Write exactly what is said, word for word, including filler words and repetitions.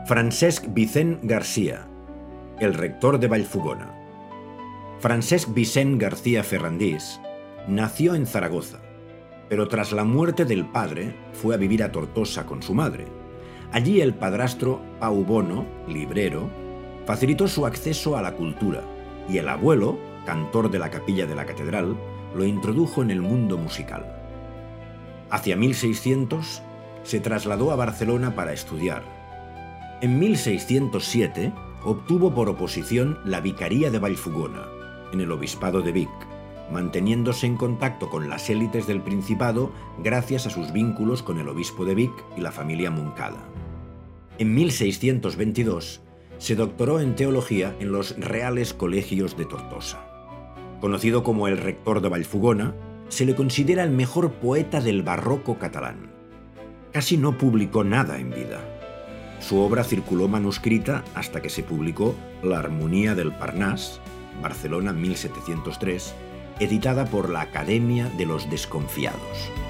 Francesc Vicent García, el rector de Vallfogona. Francesc Vicent García Ferrandís nació en Zaragoza, pero tras la muerte del padre fue a vivir a Tortosa con su madre. Allí el padrastro Pau Bono, librero, facilitó su acceso a la cultura y el abuelo, cantor de la capilla de la catedral, lo introdujo en el mundo musical. Hacia mil seiscientos se trasladó a Barcelona para estudiar. En mil seiscientos siete obtuvo por oposición la vicaría de Vallfogona, en el obispado de Vic, manteniéndose en contacto con las élites del Principado gracias a sus vínculos con el obispo de Vic y la familia Montcada. En mil seiscientos veintidós se doctoró en teología en los Reales Colegios de Tortosa. Conocido como el rector de Vallfogona, se le considera el mejor poeta del barroco catalán. Casi no publicó nada en vida. Su obra circuló manuscrita hasta que se publicó La Armonía del Parnàs, Barcelona mil setecientos tres, editada por la Academia de los Desconfiados.